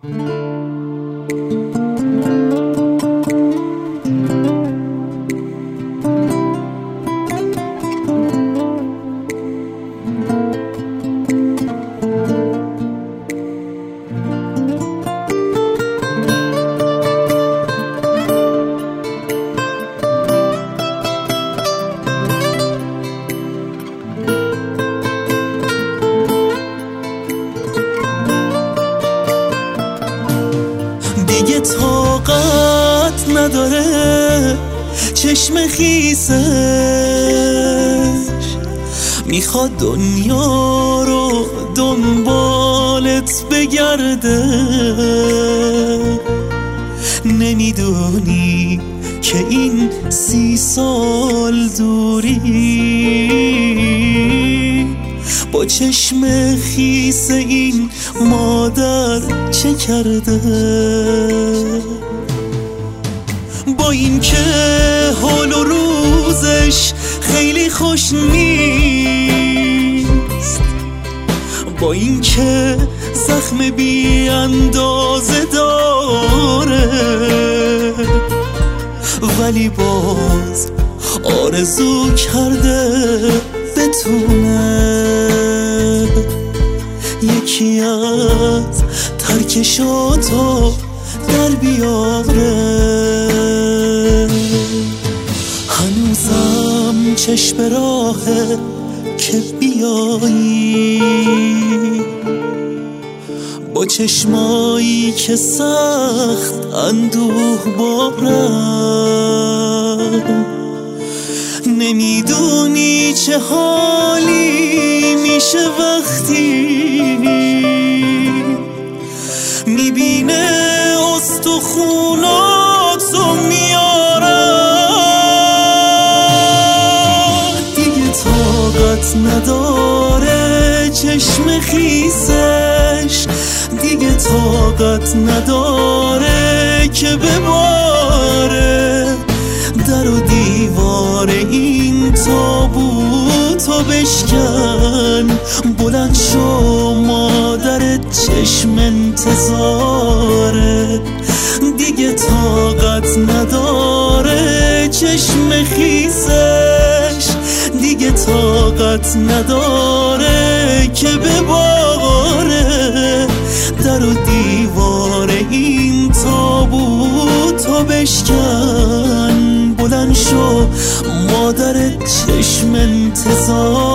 دیگه طاقت نداره چشم خیسش، میخواد دنیا رو دنبالت بگرده. نمیدونی که این 30 سال دوری با چشم خیس این مادر چه کرده. با این که حال و روزش خیلی خوش نیست، با این که زخم بی اندازه داره، ولی باز آرزو کرده بتونه یکی از ترکشاتو در بیاره. هنوزم چشم راهه که بیایی، با چشمایی که سخت اندوه بارن. نمیدونی چه حالی میشه وقتی میبینه استخوناتو میارن. دیگه طاقت نداره چشم خیسش، دیگه طاقت نداره که بباره در و دیوار این تابوتو بشکن. بلند شو مادرت چشم انتظاره، دیگه طاقت نداره چشم خیسش، دیگه طاقت نداره که بباره در و دیوار این تابوتو بشکن. بلند شو مادرت چشم انتظار